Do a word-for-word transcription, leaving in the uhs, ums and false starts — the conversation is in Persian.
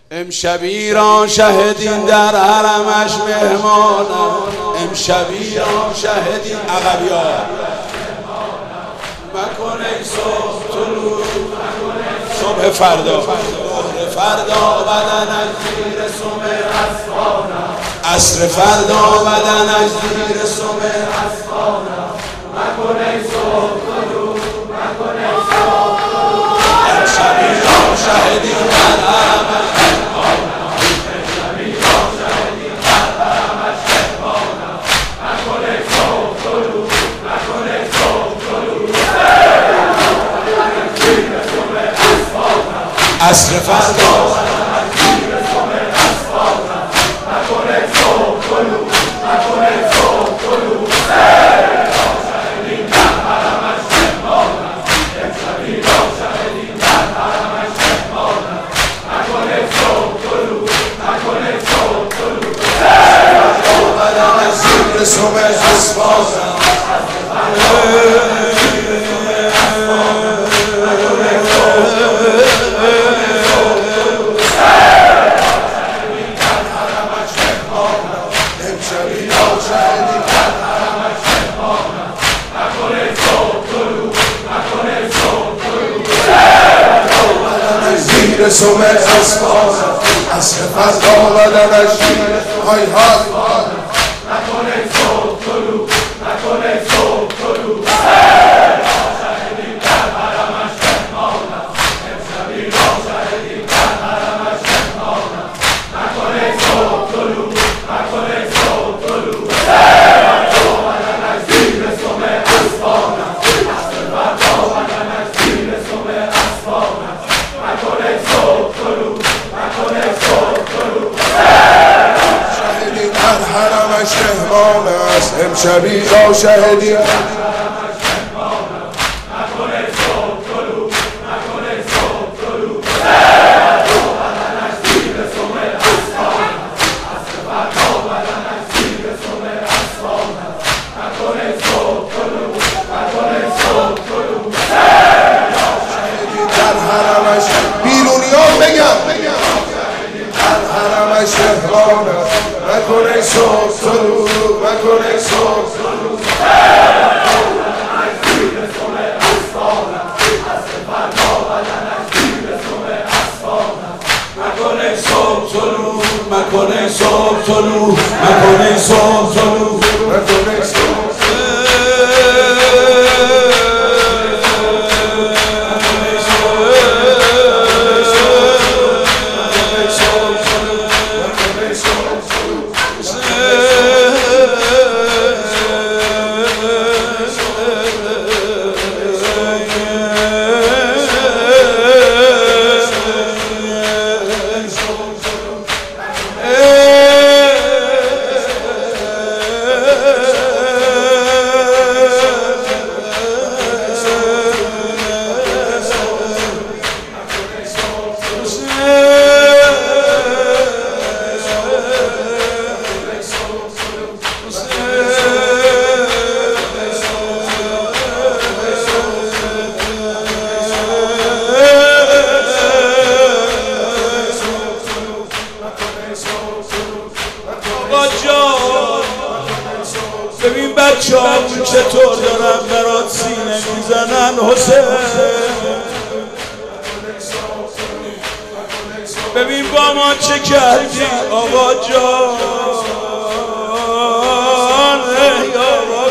امشب ایران شهدین در حرمش مهمانم، امشب ایران شهدین عقبیا مکن ای صبح طلوع صبح فردا فردا بدنش زیر سم اسبانم، عصر فردا بدنش زیر سم اسبانم مکن ای صبح طلوع مکن ای صبح طلوع امشب ایران شهدین در حرمش عصر فردا سوم اسبان عصر فردا بدنش های های نکن ای صبح طلوع نکن ای صبح طلوع شهیدیم در حرمش مهمانم، امشب ایران شهیدیم در حرمش مهمانم نکن ای صبح طلوع نکن ای صبح طلوع بدنش زیر سم اسبانم، عصر فردا بدنش زیر سم اسبانم نکن ای صبح طلوع نکن ای صبح طلوع شهیدیم در حرمش مهمان است، امشب ایران شهیدیم مکن ای صبح طلوع مکن ای صبح طلوع زیر سم اسبانم، عصر فردا بدنش زیر سم اسبانم مکن ای صبح طلوع مکن ای صبح طلوع مکن ای صبح طلوع مکن ای صبح ببین بچه همون چطور دارن برات سینه میزنن حسین، ببین با ما چه کردی آقا جان ای آقا